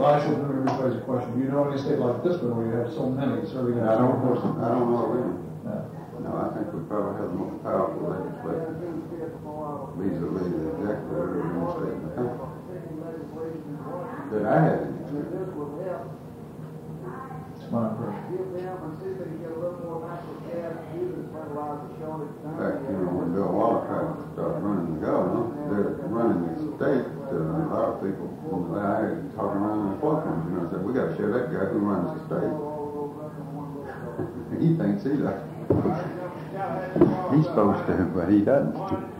I said, let me rephrase the question. Do you know any state like this one where you have so many serving as law enforcement? I don't know of any. Yeah. No, I think we probably have the most powerful legislature vis-a-vis the executive in any state in the country that I had any experience. It's my impression. In fact, when Bill Waller tried to start running the government, they're running the state. A lot of people talking around in the courtrooms, said, we got to share that guy who runs the state. He thinks he does. He's supposed to, but he doesn't.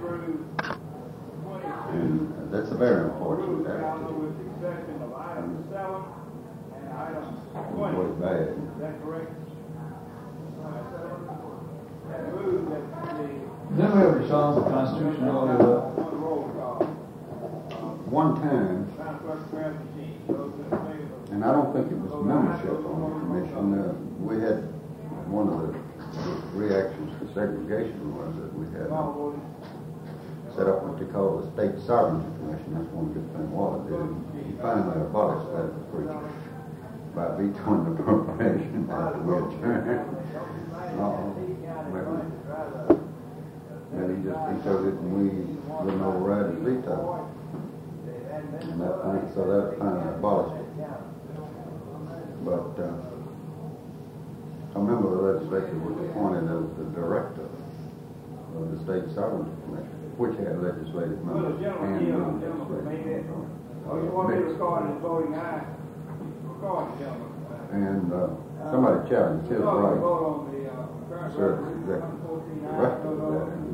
And that's a very unfortunate attitude. Way bad. Then we have a challenge the constitutionality of that. One time, and I don't think it was membership on the commission, we had one of the reactions to segregation was that we had set up what they call the State Sovereignty Commission. That's one good thing Waller did. He finally abolished that preacher by vetoing the appropriation after we adjourned. And he told it and we wouldn't override his veto. And so that finally abolished it. But a member of the legislature was appointed as the director of the State Sovereignty Commission, which had legislative members and non-legislative members. And somebody challenged his right to serve as executive director of that, and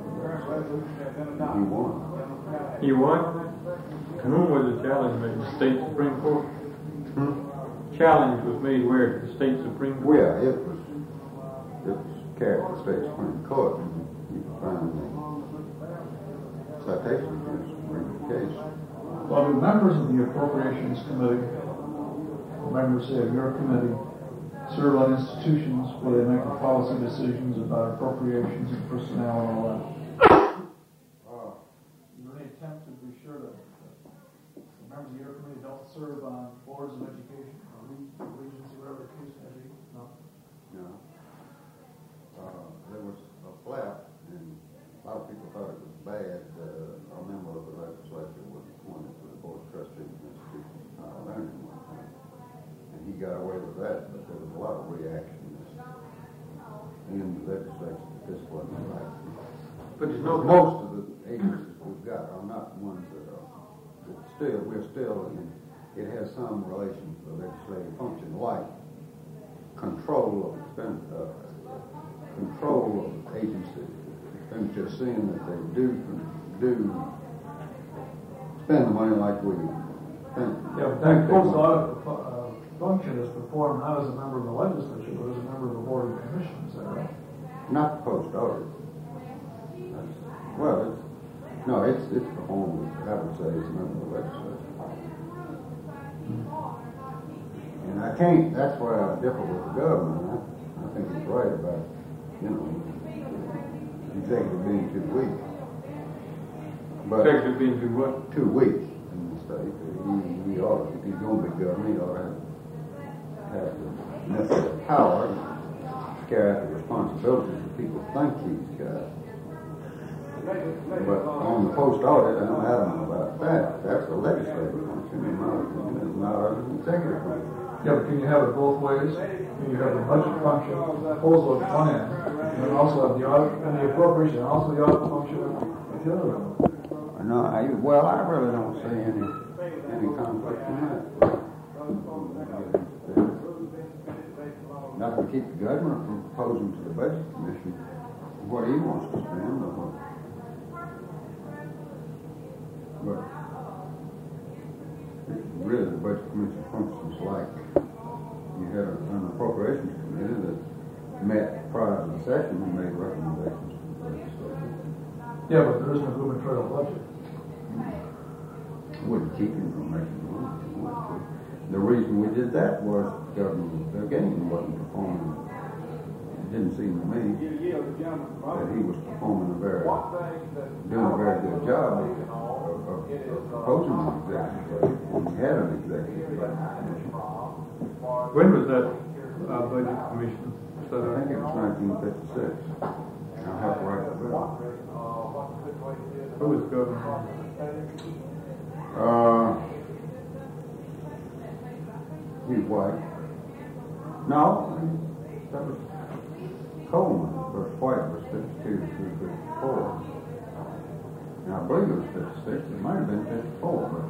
he won. He won? And whom was the challenge made? The state Supreme Court? Challenge was made where? The state Supreme Court? Well, yeah, it was carried to the state Supreme Court, and you can find the citations in the Supreme case. Well, the members of the Appropriations Committee, members say of your committee, serve on institutions where they make the policy decisions about appropriations and personnel and all that. Is there any attempt to be sure that the members of your committee don't serve on boards of education or regents, whatever the case may be? No. There was a flap, and a lot of people thought it was bad. A member of the legislature was appointed to the Board of Trustees of Institutions of Higher Learning one time. And he got away with that, but there was a lot of reactions in the legislature that this wasn't right. But there's no most of the agencies we've got are not ones that are we're still in, it has some relation to the legislative function, like control of agency expenditure, seeing that they do spend the money like we spend. Yeah, but that post audit function is performed not as a member of the legislature, but as a member of the board of commissions. Is that right? Not post audit. It's performed, I would say, as a member of the legislature. And I can't. That's where I differ with the government. I think he's right about executive being too weak. But executive being too what? Too weak in the state. He ought, if he's going to be governor, he ought to have the necessary power to carry out the responsibilities that people think he's got. But on the post audit, I'm adamant about that. That's a legislative function, in my opinion. It's not an executive function. Yeah, but can you have it both ways? Can you have the budget function, proposal at one end, and then also have the audit and the appropriation, and also the audit function at the other end? No, I really don't see any conflict in that. Not to keep the governor from proposing to the budget commission what he wants to spend, but really the budget commission functions like you had an appropriations committee that met prior to the session and made recommendations to the legislature. Yeah, but there isn't a gubernatorial budget. Wouldn't keep him from making one. The reason we did that was Governor Gaines wasn't performing. It didn't seem to me that he was performing doing a very good job of proposing an executive budget, and we had an executive budget commission. When was that budget commission set I up? think it was 1956. I'll have to write it down. Who was governor? He's white. No, that was Coleman. But White was 52 through 54. And I believe it was 56. It might have been 54, but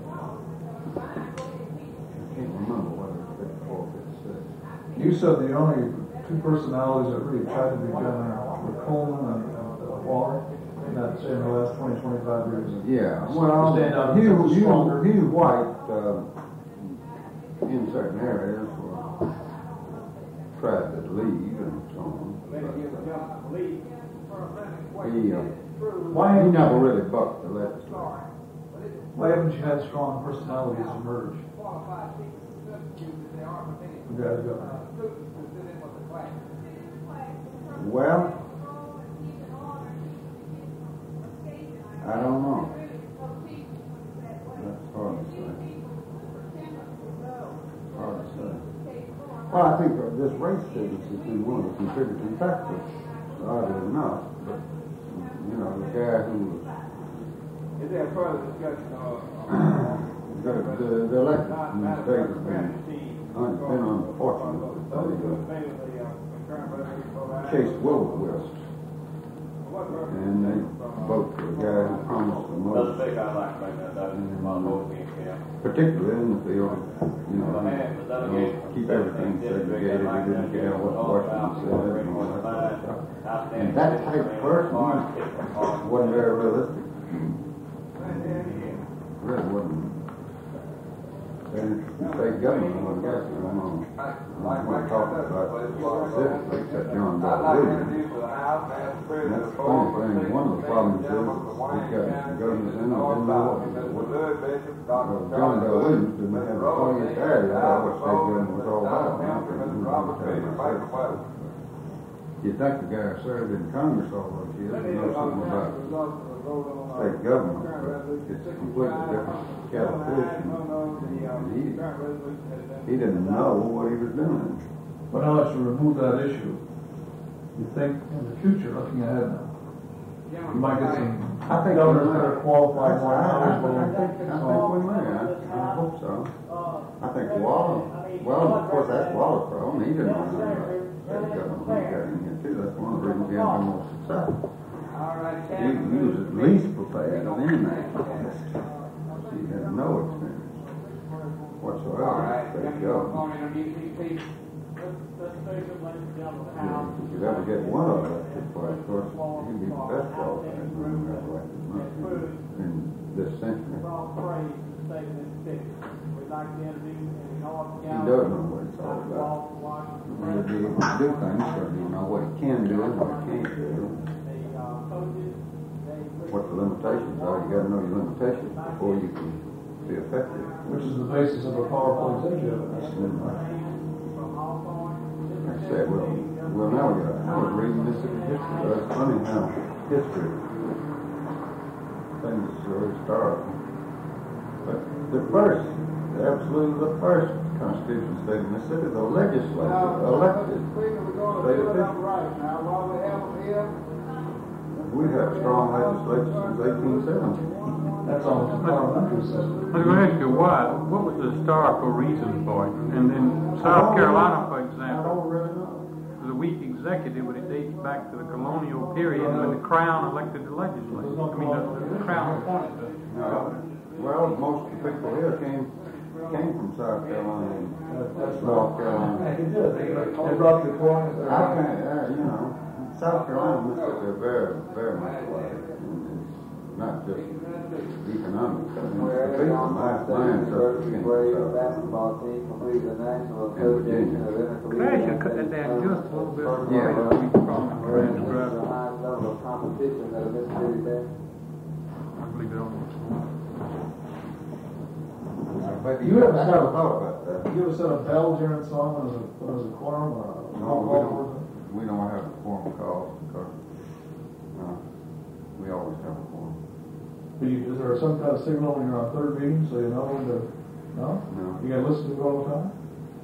I can't remember whether it was 54 or 56. You said the only two personalities that really tried to be governor were Coleman and Waller. Not say in the last 20, 25 years. Yeah, well, stand out Hugh White, in certain areas, tried to leave and so on. But, he never really bucked the legislature. Why haven't you had strong personalities emerge? You guys got Well, I don't know. That's hard to say. Hard to say. Well, I think this race business has been one of the contributing factors, oddly enough. But, you know, the guy who was... Is there further discussion the elected in the state has been unfortunate. Chase Wilberwist. And they vote for the guy who promised the most. Particularly in the field, you know, keep everything segregated. He didn't care what Washington said and all that sort of stuff. And that type of person wasn't very realistic. Really wasn't. And state government, I guess, I don't know. I'm not talking about specifically except John Bell Williams. And that's the funny thing. One of the problems is we've got some governors in and didn't know what John Bell Williams didn't have the funniest idea about what state government was all about. You'd think the guy who served in Congress all those years would know something about state government, but it's a completely different kettle of fish. He didn't know what he was doing. But now that you remove that issue, you think in the future, looking ahead now, you might get some governors that are qualified more I think we may. I hope so. I think Waller, well, of course, that's Waller's problem. He didn't know anything about state government. He got in here too. That's one of the reasons he had the most success. He was at least prepared than anything. He had no experience whatsoever. State government. If you ever get one of us, of course, he'd be the best qualified in this century. He does know what it's all about. He'll be able to do things, so you know what he can do and what he can't do. What the limitations are, you got to know your limitations before you can be effective. which is the basis of a powerful executive. Like I said, well, now I was reading Mississippi history, but it's funny how history things are historical. But the first Constitution state of Mississippi, the legislature elected state officials. We've had strong legislature since 1870. That's almost a parliamentary system. I was going to ask you why. What was the historical reason for it? And in South Carolina, for I example, don't really know. the weak executive, but it dates back to the colonial period when the Crown elected the legislature. I mean, the Crown appointed the governor. Well, most of the people here came from South Carolina and North Carolina. They did. They brought the coins. South Carolina and Mississippi are very, very much alike. Not just economic. I mean, the people, my clients are in basketball team completed the National Association of Could I ask you to cut that down just a little bit? Yeah. the highest level of competition that a Mississippi State. I believe it on. You ever said never thought about that. You ever said a bell during a song when it was a quorum or a No, we don't have a quorum call because we always have a quorum. Is there some kind of signal when you're on third reading so you know when to, no? No. You gotta listen to it all the time?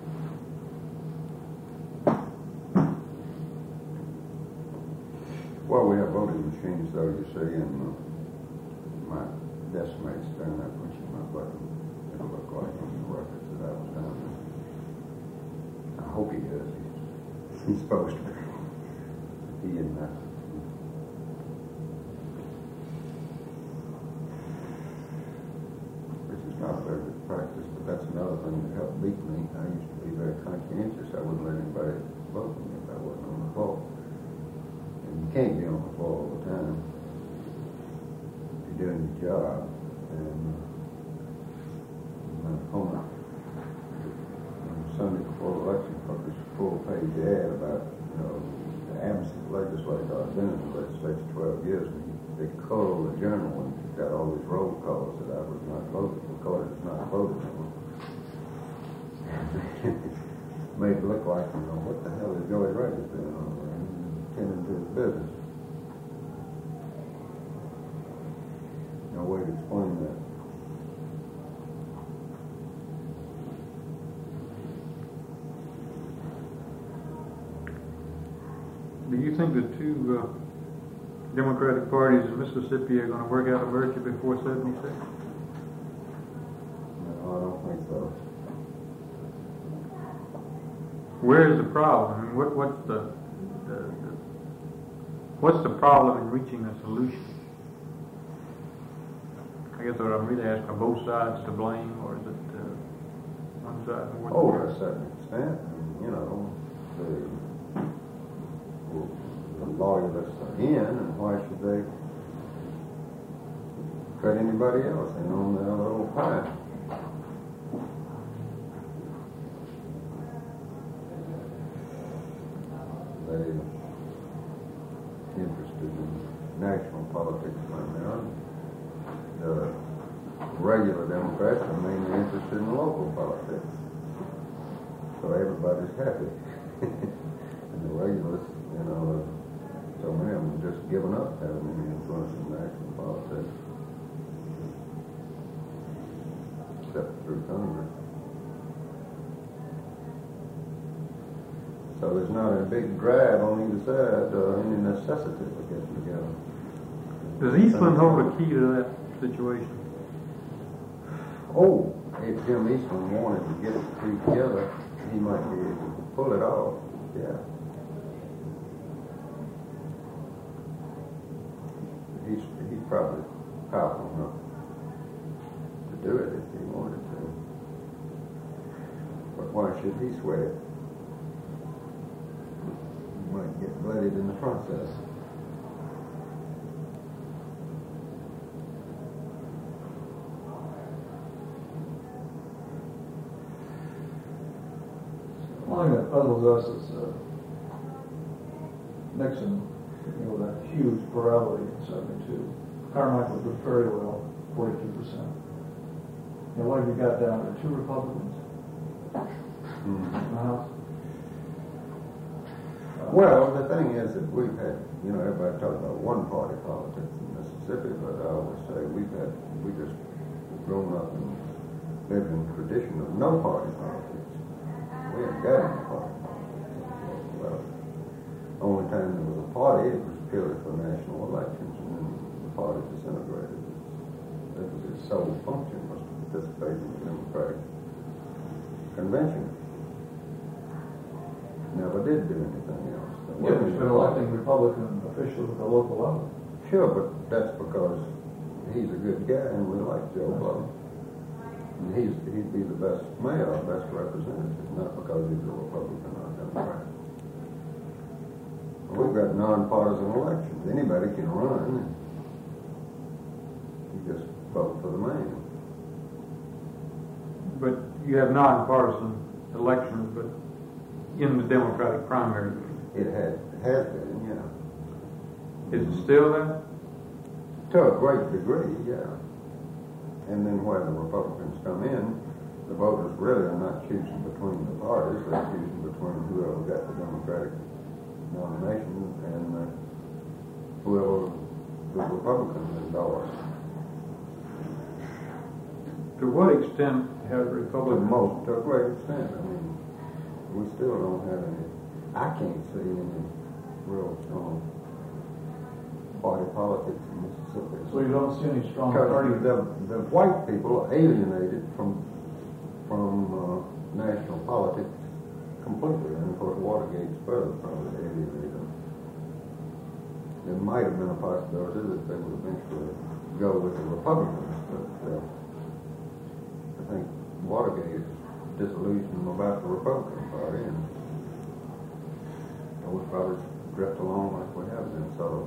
Well, we have voting machines though, you see, and my desk mate's down there pushing my button. It'll look like on the records that I was down there. I hope he does. He's supposed to. He isn't that. Which is not a very good practice, but that's another thing that helped beat me. I used to be very conscientious. I wouldn't let anybody vote for me if I wasn't on the floor. And you can't be on the floor all the time. If you're doing your job. And my opponent, on Sunday before the election, published a full-page ad about, the absent legislator. I've been in the legislature 12 years, and they cull the journal and got all these roll calls that I was not voted, recorded as not voted on. Made it look like, what the hell is Joey Rogers doing over there? He's tending to his business. No way to explain that. Do you think the two Democratic parties in Mississippi are going to work out a merger before 76? No, I don't think so. Where is the problem? I mean, what's the problem in reaching a solution? I guess what I'm really asking, are both sides to blame, or is it one side more? Oh, to a certain extent, the loyalists are in, and why should they cut anybody else in on their little pie? They're interested in national politics right now. The regular Democrats are mainly interested in local politics. So everybody's happy. And the regulars, so many of them have just given up having any influence in national politics. Except through Congress. So there's not a big drive on either side or any necessity for getting together. Does Eastland hold a key to that situation? Oh, if Jim Eastland wanted to get the two together, he might be able to pull it off. Yeah. He's probably powerful enough to do it if he wanted to. But why should he sweat it? He might get blooded in the process. One thing that puzzles us is Nixon, that huge plurality in 72. Carmichael did very well, 42%. What have you got down there? 2 Republicans in the House? Well, the thing is that we've had, everybody talks about one-party politics in Mississippi, but I always say we just grown up and lived in the tradition of no-party politics. We haven't got any party politics. Well, the only time there was a party, it was purely for national elections, and then the party disintegrated. That was its sole function, was to participate in the Democratic convention. Never did do anything else. Yeah, we've been electing Republican officials at the local level. Sure, but that's because he's a good guy and we like Joe Blow. And he'd be the best mayor, best representative, not because he's a Republican or a Democrat. We've got nonpartisan elections. Anybody can run. You just vote for the man. But you have nonpartisan elections, but in the Democratic primary. It has been, yeah. Is it still there? To a great degree, yeah. And then when the Republicans come in, the voters really are not choosing between the parties. They're choosing between whoever got the Democratic nomination and whoever the Republicans endorse. To what extent have To Republicans? most, to a great extent, I mean, we still don't have any, I can't see any real strong party politics in Mississippi. So you don't see any strong Because party? the white people are alienated from national politics completely, and of course Watergate's further probably alienated them. There might have been a possibility that they would eventually go with the Republicans, but I think Watergate disillusioned them about the Republican Party, and we probably drift along like we have been, so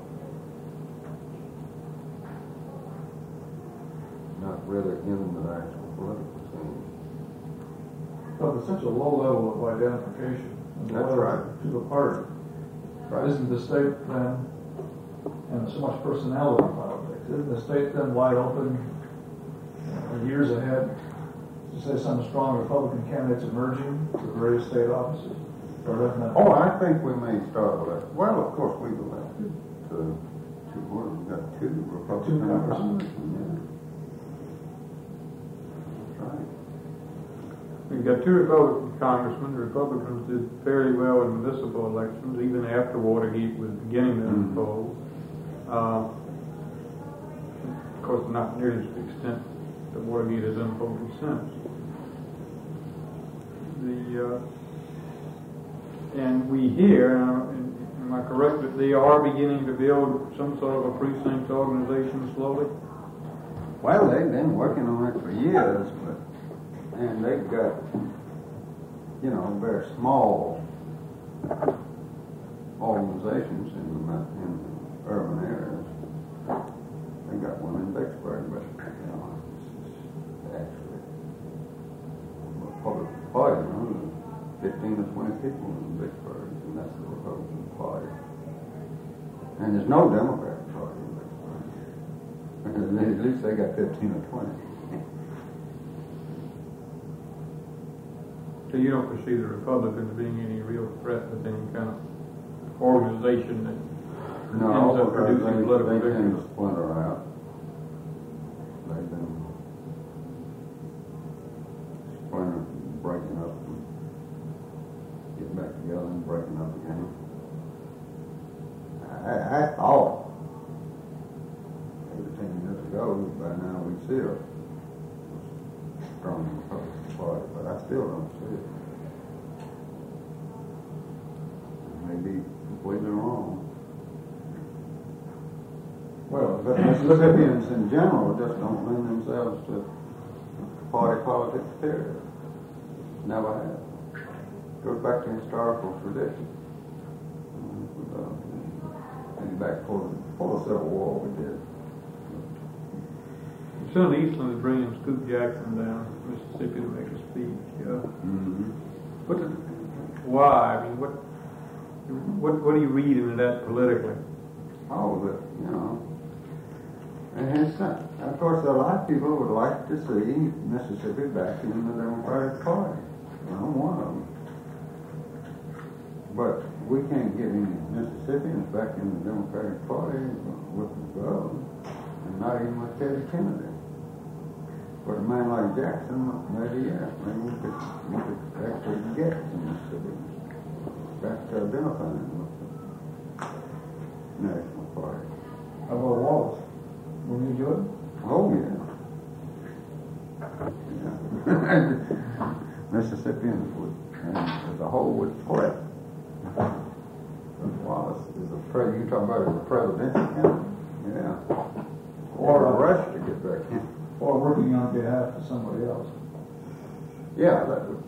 not really in the national political scene. But there's such a low level of identification. That's right. To the party. Right. Isn't the state then, and so much personality politics, isn't the state then wide open years ahead to say some strong Republican candidates emerging to various state offices? Or doesn't that? Oh, I think we may start with that. Well, of course, we've elected we've got two Republican congressmen. Yeah. That's right. We've got two Republican congressmen. The Republicans did fairly well in municipal elections, even after Watergate was beginning to unfold. Of course, not nearly to the extent that Watergate has unfolded since. And we hear, am I correct, that they are beginning to build some sort of a precinct organization slowly? Well, they've been working on it for years, and they've got, very small organizations in the urban areas. They got one in Vicksburg, but it's actually a public party. 15 or 20 people in Vicksburg, and that's the Republican Party. And there's no Democratic Party in Vicksburg. At least they got 15 or 20. So you don't foresee the Republicans being any real threat with any kind of organization that ends up producing political they tend victories? to splinter out. They've been splintering, breaking up, and getting back together and breaking up again. I thought 8 or 10 years ago, by now we'd see a strong Republican Party, but I still don't see it. I may be completely wrong. Well, But Mississippians in general just don't lend themselves to party politics, period. Never have. Goes back to historical tradition. Maybe back before the Civil War we did. Senator Eastland is bringing Scoop Jackson down to Mississippi to make a speech. Why? I mean, what do you read into that politically? Oh, but, and it's not, of course, a lot of people would like to see Mississippi back in the Democratic Party. I'm one of them. But we can't get any Mississippians back in the Democratic Party with McGovern, and not even with Teddy Kennedy. But a man like Jackson, maybe, yeah, maybe we could actually get some Mississippians back to identifying with the National Party. How about Wallace? Will you do it? Oh, yeah. Mississippians would, and as a whole, would spread. Wallace is you talking about as a presidential candidate? Yeah. Or a rush to get back in. Or working on behalf of somebody else? Yeah, that would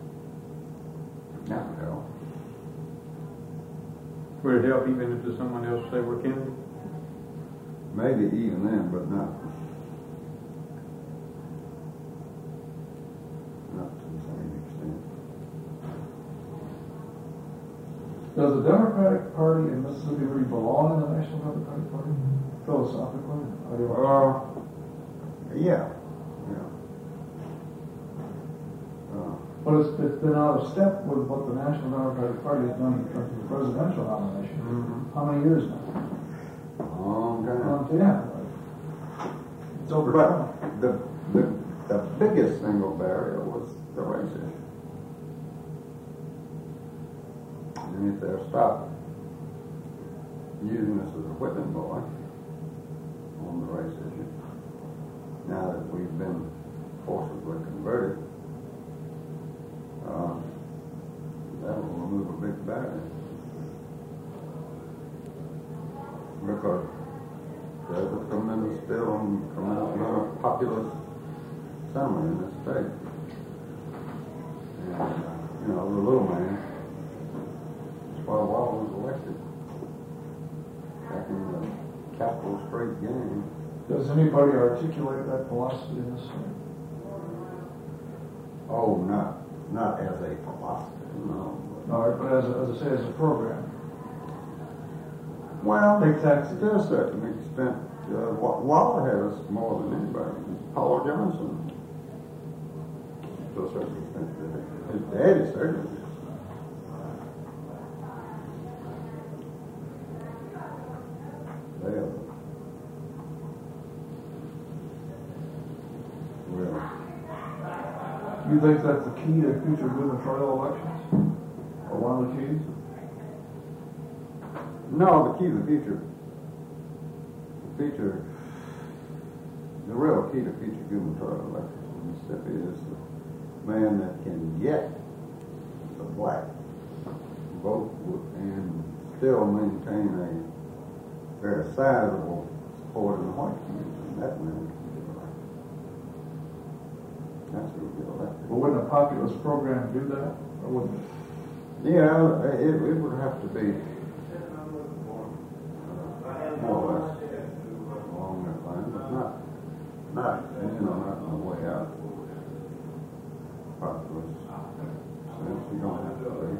help. Would it help even if there's someone else say we're Kennedy? Maybe even then, but not to the same extent. Does the Democratic Party in Mississippi really belong in the National Democratic Party? Philosophically? Yeah. But it's been out of step with what the National Democratic Party has done in terms of the presidential nomination. Mm-hmm. How many years now? Long time. Yeah. It's over time. But the the biggest single barrier was the race issue. And if they'll stop using us as a whipping boy on the race issue, now that we've been forcibly converted, that will remove a big barrier. Because there's a tremendous amount of populous summer in this state. And, the little man, that's why Wall was elected back in the Capitol Street game. Does anybody articulate that philosophy in this state? Oh, not as a philosophy, no. All right, but as I say, as a program. Well, Big taxes. to a certain extent, Waller had us more than anybody. Paul Johnson, to a certain extent, his daddy certainly. You think that's the key to future gubernatorial elections? Or one of the keys? No, the key to the real key to future gubernatorial elections in Mississippi is the man that can get the black vote and still maintain a very sizable support in the white community. And that man can get elected. That's who will get elected. But wouldn't a populist program do that? Or wouldn't it? Yeah, it would have to be more or less along that line, but not on the way out. Populist sense, you don't have to be.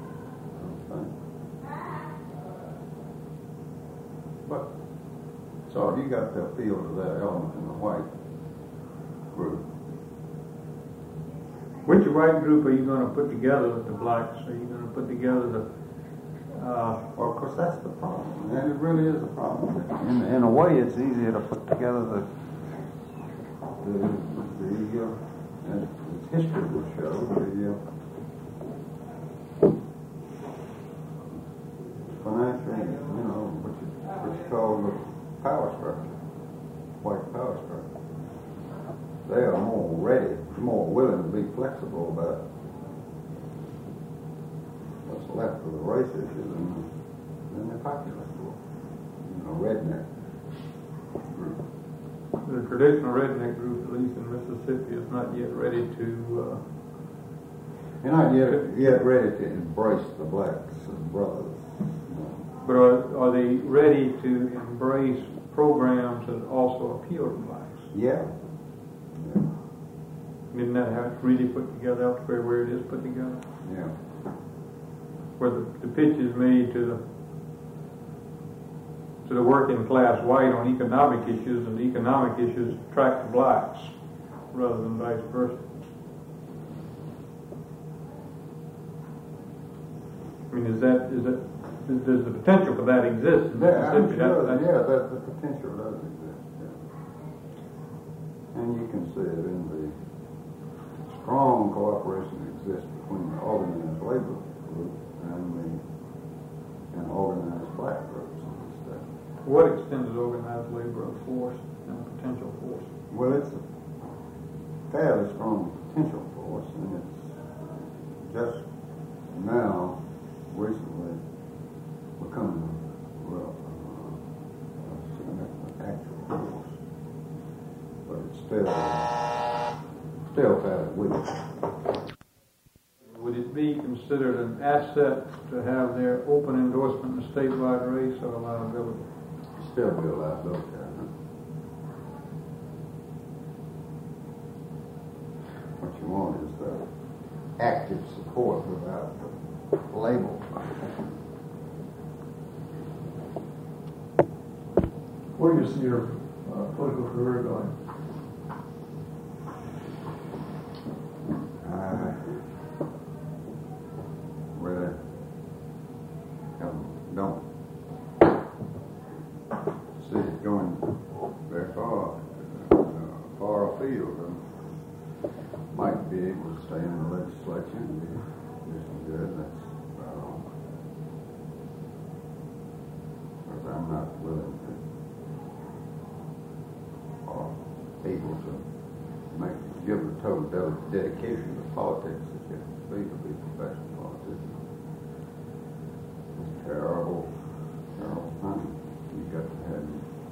But so you got to appeal to that element in the white group. Which white group are you going to put together with the blacks? Are you going to put together the... Well, of course, that's the problem, and it really is a problem. In a way, it's easier to put together as history will show, the financial, what you call the power structure, white power structure. They are more ready, more willing to be flexible about what's left of the race issue than the populist group, redneck group. The traditional redneck group, at least in Mississippi, is not yet ready to... You're not yet ready to embrace the blacks as brothers. But are they ready to embrace programs that also appeal to blacks? Yeah. Didn't that have to really put together elsewhere where it is put together? Yeah. Where the pitch is made to the working class white on economic issues, and the economic issues attract the blacks rather than vice versa. I mean, does the potential for that exist in Mississippi? The potential does exist. Yeah. And you can see it in the strong cooperation that exists between the organized labor group and organized black groups in the state. To what extent is organized labor a force and a potential force? Well, it's a fairly strong potential force, and it's just now, recently, becoming a significant actual force. But it's still fairly weak. Would it be considered an asset to have their open endorsement in a statewide race or a liability? Still be a liability, I think. What you want is the active support without the label. Where do you see your political career going? Really don't see it going very far afield. might be able to stay in the legislature and do some good. That's about all. Because I'm not willing to or able to give a total dedication to politics that you have to be a professional politician. It's a terrible, terrible thing. You got to have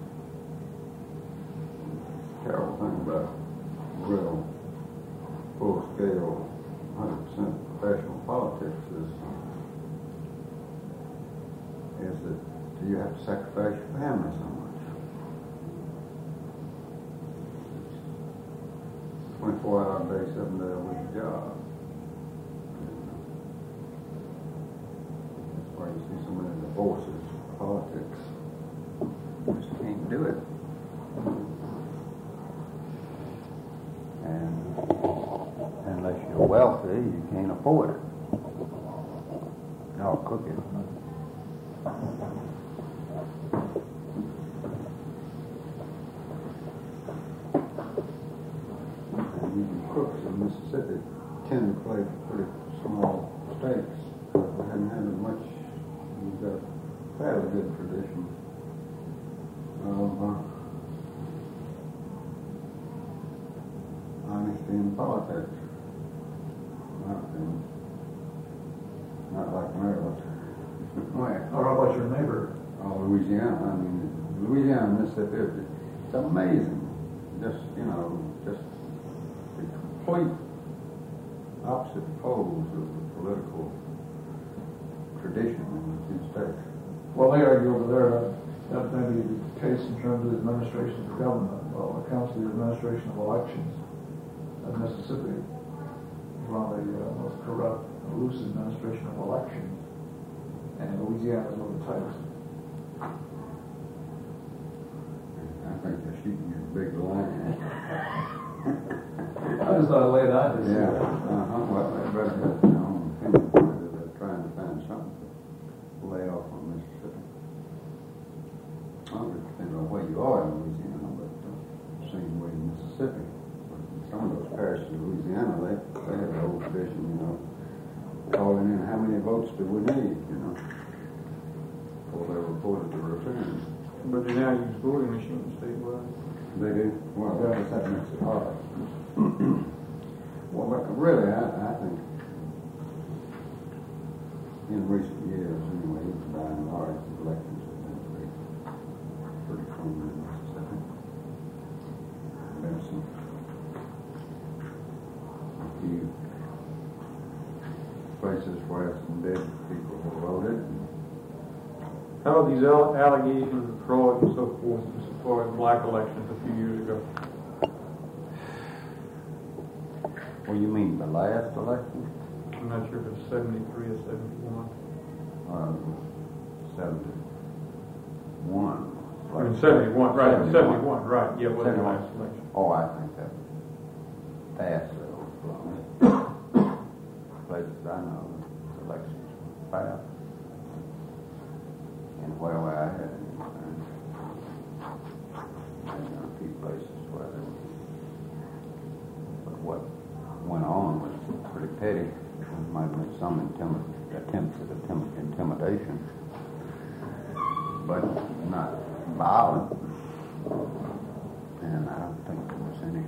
terrible thing about real full-scale 100% professional politics is that you have to sacrifice your family so much. 24-hour day, 7-day a week job. That's why you see so many divorces in politics. You just can't do it. And unless you're wealthy, you can't afford it. Y'all cook it. Crooks in Mississippi tend to play pretty small stakes. We haven't had as much. We've got a fairly good tradition of honesty in politics. Not like Maryland. How about your neighbor? Oh, Louisiana. I mean, Louisiana and Mississippi, it's amazing. Just the complete opposite poles of the political tradition in the two states. Well, they argue over there that may be the case in terms of the administration of the government. Well, when it comes to the administration of elections, Mississippi is one of the most corrupt, loose administration of elections, and Louisiana is one of the tightest. I think they're shooting your big line. I just thought I'd lay it out. Yeah. Well, everybody has their own opinion. They're trying to find something to lay off on Mississippi. Well, it depends on where you are in Louisiana, but the same way in Mississippi. But in some of those parishes in Louisiana, they have the old tradition, calling in how many votes do we need, before they reported the return. But they now use voting machines statewide. They do? Well, that makes it hard. Well, but really, I think in recent years, anyway, by and large, the elections have been pretty clean in Mississippi. There's a few places where some dead people have voted. How are these allegations of fraud and so forth as far as black elections a few years ago? What do you mean, the last election? I'm not sure if it's 73 or 71. 71. I mean, 71, right, 71, right, yeah, it was the last election. Oh, I think that fast overflowing. Places I know, elections fast. And where I had a few places where there was, but what went on was pretty petty. There might have been some attempts at intimidation, but not violent. And I don't think there was any.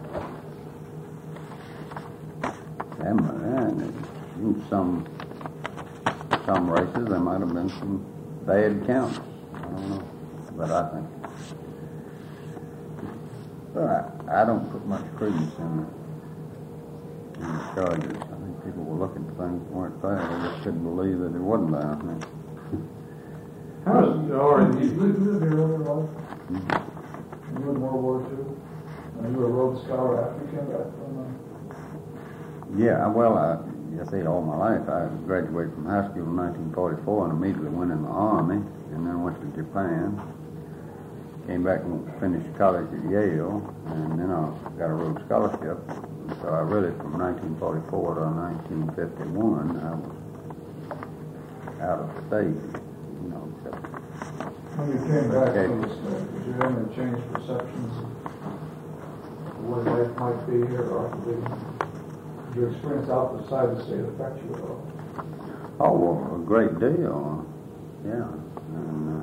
And in some races there might have been some bad counts. I don't know, but I don't put much credence in the charges. I think people were looking for things that weren't there. They just couldn't believe that it wasn't there. How does the RND? You lived here earlier in life? You were in World War II? And you were a Rhodes Scholar after you came back from Yeah, well, I say all my life. I graduated from high school in 1944 and immediately went in the Army, and then went to Japan. Came back and finished college at Yale, and then I got a Rhodes Scholarship. So I really, from 1944 to 1951, I was out of state, except when you came back from the state, did you have any changed perceptions of what life might be here or to be. Your experience outside the state affect you at all? Oh, well, a great deal. Yeah. And,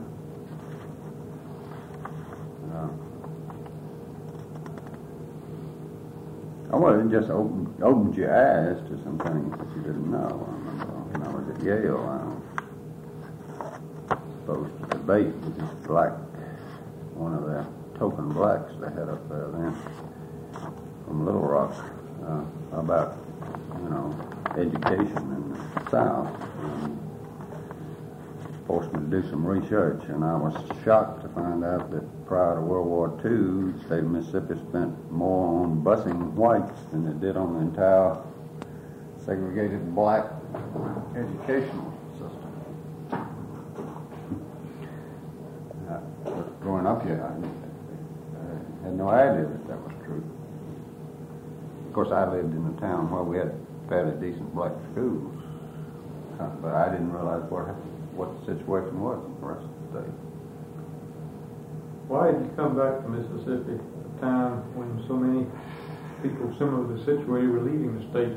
well, it just opened your eyes to some things that you didn't know. I remember when I was at Yale, I was supposed to debate with this black, one of the token blacks they had up there then, from Little Rock, about, education in the South. And forced me to do some research, and I was shocked to find out that prior to World War II, the state of Mississippi spent more on busing whites than it did on the entire segregated black educational system. Growing up here, I had no idea that was true. Of course, I lived in a town where we had fairly decent black schools, but I didn't realize what the situation was in the rest of the state. Why did you come back to Mississippi at a time when so many people similarly situated were leaving the state?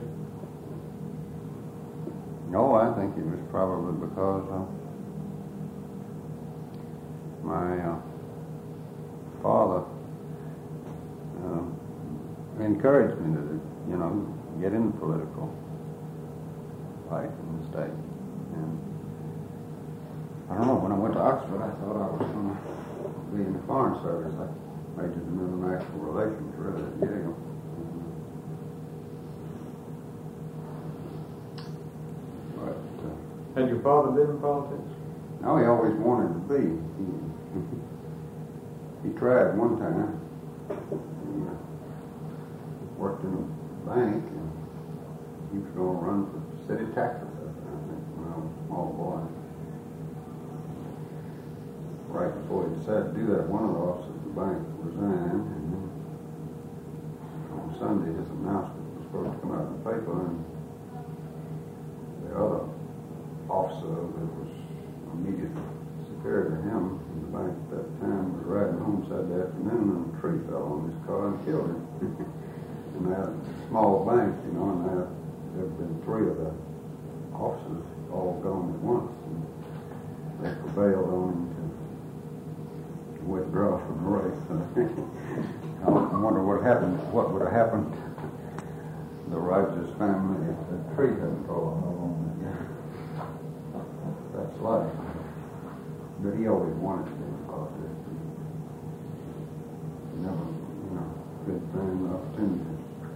No, I think it was probably because my father encouraged me to, get in the political life in the state. And I don't know, when I went to Oxford, I thought I was going to be in the Foreign Service. I majored in international relations, really, at Yale. But, Had your father been in politics? no, he always wanted to be. He tried one time. He worked in a bank, and he was going to run for city tax assessor, I think, when I was a small boy. Right before he decided to do that, one of the officers of the bank resigned, and then on Sunday his announcement was supposed to come out in the paper, and the other officer that was immediate superior to him in the bank at that time was riding home Saturday afternoon, and a tree fell on his car and killed him. And they had a small bank, and there had been three of the officers all gone at once, and they prevailed on him to withdraw from the race. I wonder what would have happened to the Rogers family if the tree hadn't fallen on them. That's life. But he always wanted to be in politics. He never, couldn't find the opportunity.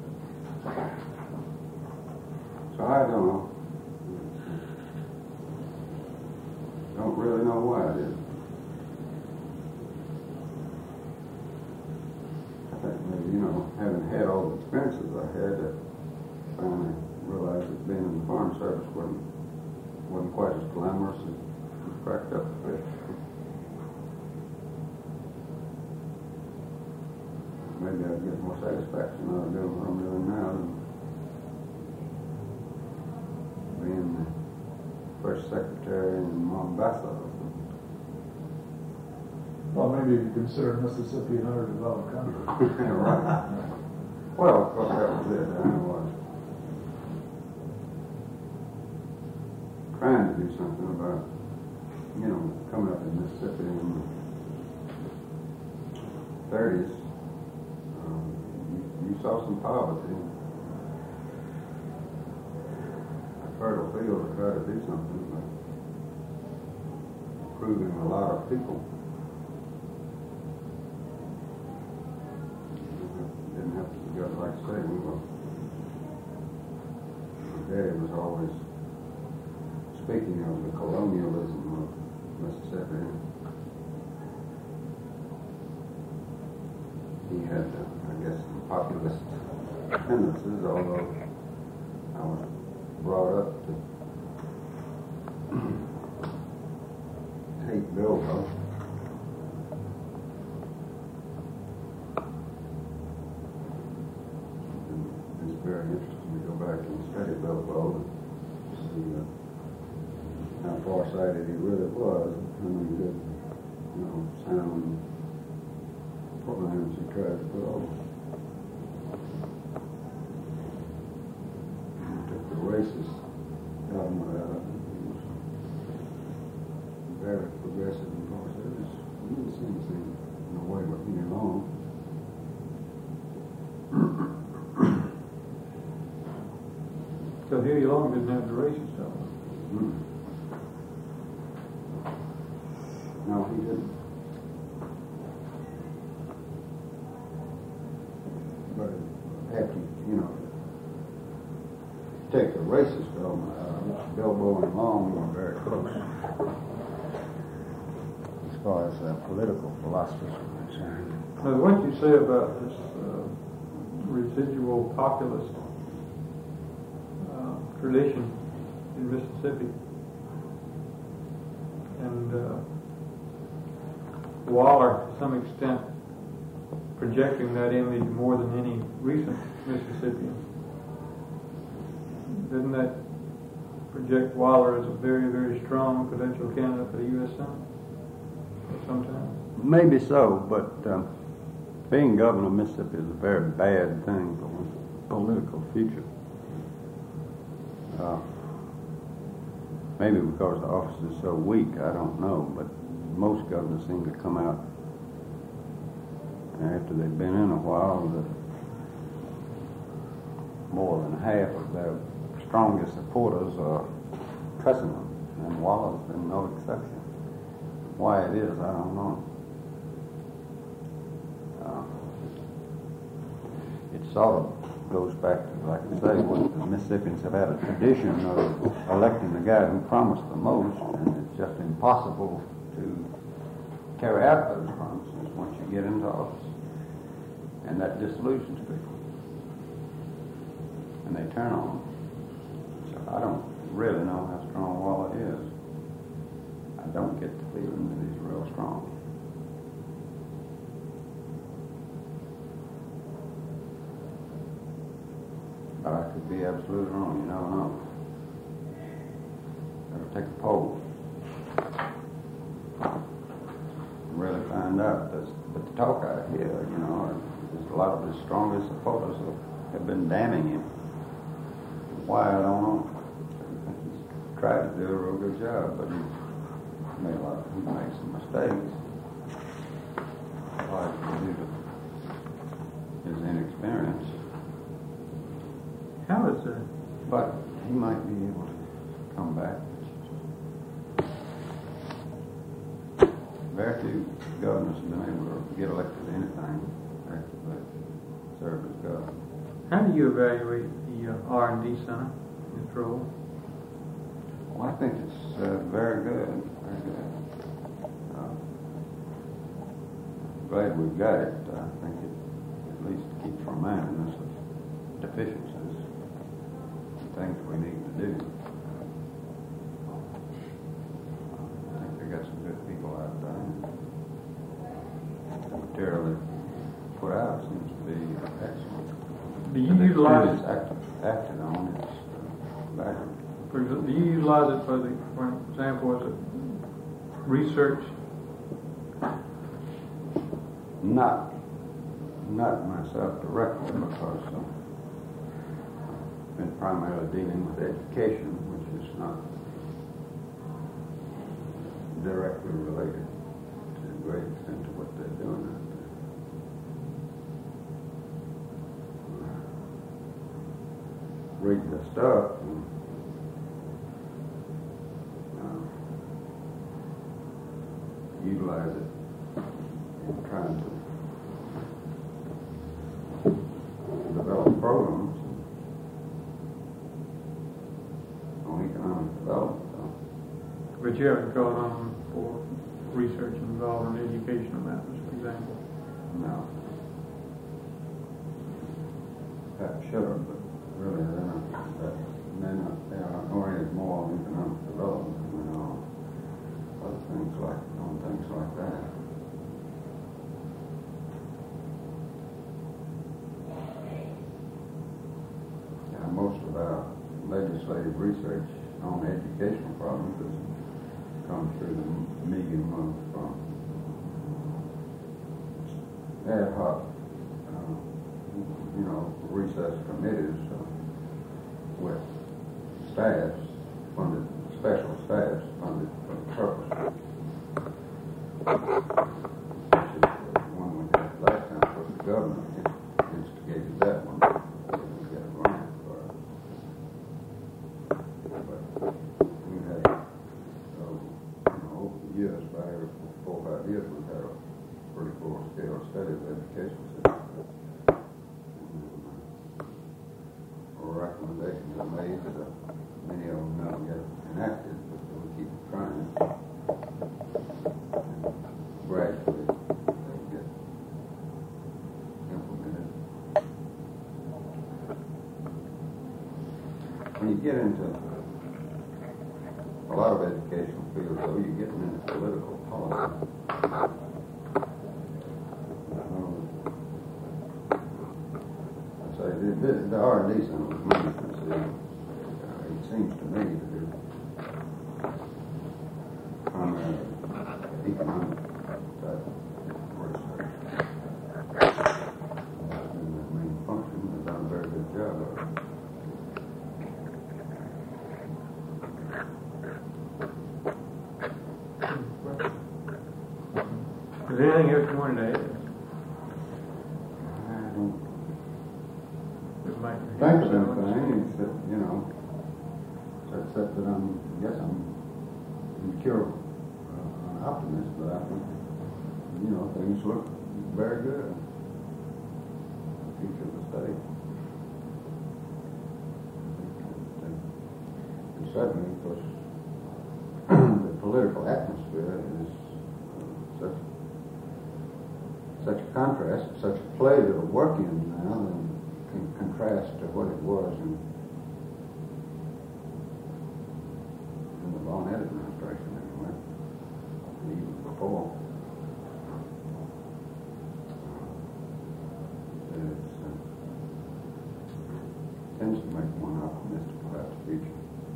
So I don't know. Don't really know why I did. I think maybe, having had all the experiences I had, I finally realized that being in the Foreign Service wasn't quite as glamorous as it cracked up a bit. Maybe I'd get more satisfaction out of doing what I'm doing now than being the first secretary in Mombasa. Well, maybe if you consider Mississippi an underdeveloped country. Right. Well, of course, that was it. I was trying to do something about, coming up in Mississippi in the 30s. You saw some poverty. Fertile field to try to do something, but improving a lot of people. Didn't have to go, like I say, my daddy was always speaking of the colonialism of Mississippi. He had, some populist tendencies, although I was brought up to hate Bilbo. It's very interesting to go back and study Bilbo and see how far-sighted he really was, and how many good, sound programs he tried to put over. Because Huey Long didn't have the racing stuff. Mm. No, he didn't. But after, take the races film, Bilbo and Long were very close. As far as political philosophers are concerned. Now, what you say about this residual populist tradition in Mississippi, and Waller, to some extent, projecting that image more than any recent Mississippian. Didn't that project Waller as a very, very strong potential candidate for the U.S. Senate at some time? Maybe so, but being governor of Mississippi is a very bad thing for one's political future. Maybe because the office is so weak, I don't know, but most governors seem to come out after they've been in a while that more than half of their strongest supporters are pressing them, and Waller's been no exception. Why it is, I don't know. It sort of goes back to, like I say, what the Mississippians have had a tradition of electing the guy who promised the most, and it's just impossible to carry out those promises once you get into office. And that disillusions people. And they turn on them. So I don't really know how strong Waller is. I don't get the feeling that he's real strong. But I could be absolutely wrong, you never know. Better take a poll. Really find out. But the talk out here, there's a lot of his strongest supporters have been damning him. Why, I don't know. He's tried to do a real good job, but he's made some mistakes. Largely due to his inexperience. How is that? But he might be able to come back. Very few governors have been able to get elected to anything after they served as governor. How do you evaluate the R&D Center, its role? Well, I think it's very good. Very good. Glad we've got it. I think it at least keeps reminding us of deficiencies, things we need to do. I think they got some good people out there. The material they put out seems to be excellent. Do you utilize it? Acted on it's better. Do you utilize it for example, as a research? Not myself directly, because I've been primarily dealing with education, which is not directly related to a great extent to what they're doing out there. Read the stuff and utilize it in trying to develop programs on economic development. But you haven't gone on for research involved in educational matters, for example? No. Perhaps should have, but really they are oriented more on economic development than on things like that. Most of our legislative research on educational problems has come through the medium of ad hoc, recess committees with staffs funded, special staffs funded for the purpose. Which is the one we had last time, because the governor instigated that one. We got a grant for it. recommendations are made, many of them never get enacted, but we keep trying. And gradually, they get implemented. When you get into a lot of educational fields, though, you're getting into political policy. The R&D Center was management. It seems to me that it's primarily economic type research. And the main function has done a very good job of it. Is there anything else you wanted to add? Think of anything, except, except that I'm incurable an optimist, but I think, things look very good. The future of the state. And certainly, of course, the political atmosphere is such a contrast, such a play to work in now, and in contrast to what it was in the Barnett administration, anyway, and even before. It tends to make one optimistic about the future.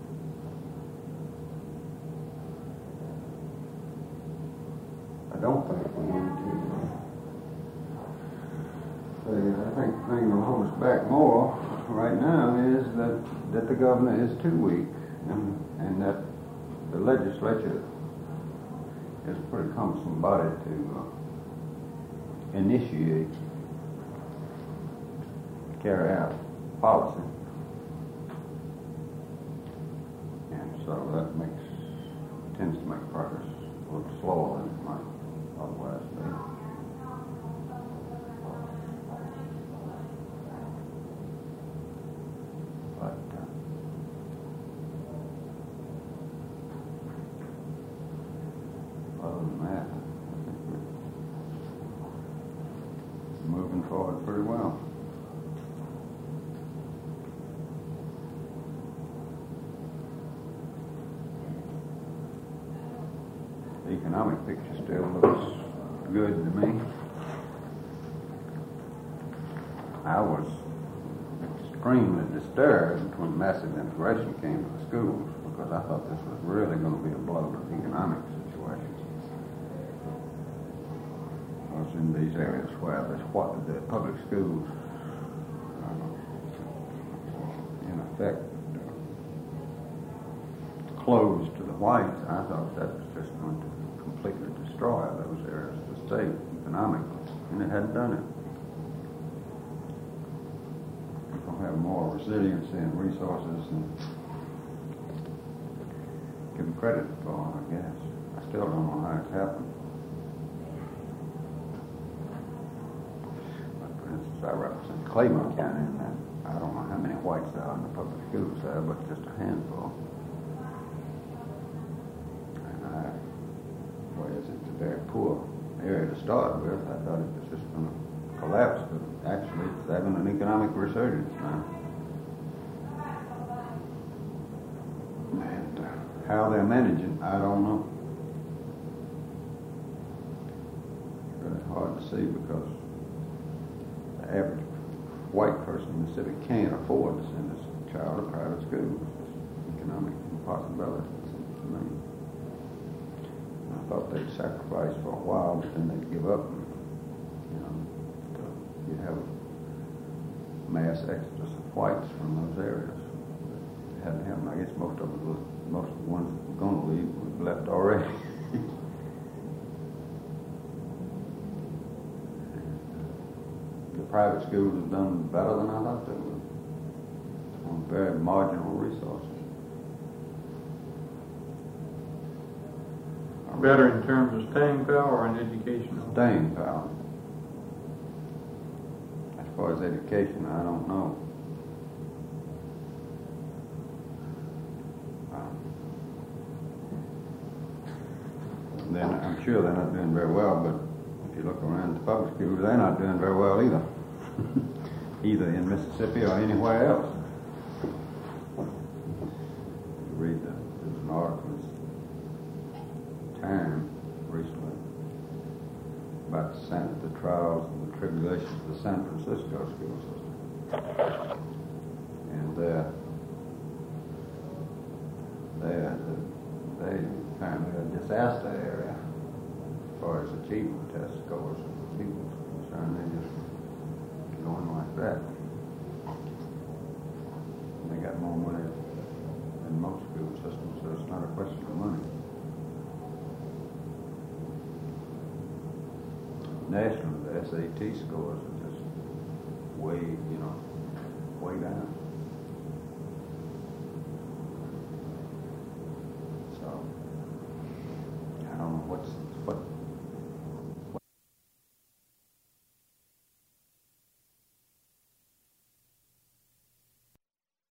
I don't think we need to. I think the thing that will hold us back more right now is that the governor is too weak, and that the legislature is a pretty cumbersome body to initiate, carry out policy. And so that tends to make progress a little slower than it might otherwise be. Forward pretty well. The economic picture still looks good to me. I was extremely disturbed when massive immigration came to the schools, because I thought this was really going to be a blow to the economic situation. In these areas where the public schools, in effect, closed to the whites, I thought that was just going to completely destroy those areas of the state economically, and it hadn't done it. We'll have more resiliency and resources, and give them credit for, I guess. I still don't know how it's happened. I represent Claymore County, and I don't know how many whites there are in the public schools there, but just a handful. And whereas it's a very poor area to start with, I thought it was just going to collapse, but actually it's having an economic resurgence now. And how they're managing, I don't know. It's really hard to see, because the average white person in the city can't afford to send his child to private school. It's an economic impossibility, it seems to me. I thought they'd sacrifice for a while, but then they'd give up. And, you'd have a mass exodus of whites from those areas. It hadn't happened. I guess most of the ones that were going to leave were left already. Private schools have done better than I thought they would, on very marginal resources. Better in terms of staying power or in educational? Staying power. As far as education, I don't know. sure they're not doing very well, but if you look around the public schools, they're not doing very well either. Either in Mississippi or anywhere else. You read there's an article in Time recently about the trials and the tribulations of the San Francisco school system. And they kind of a disaster area as far as achievement test scores and people concerned. They just going like that. And they got more money than most school systems, so it's not a question of money. Nationally, the SAT scores are just way down.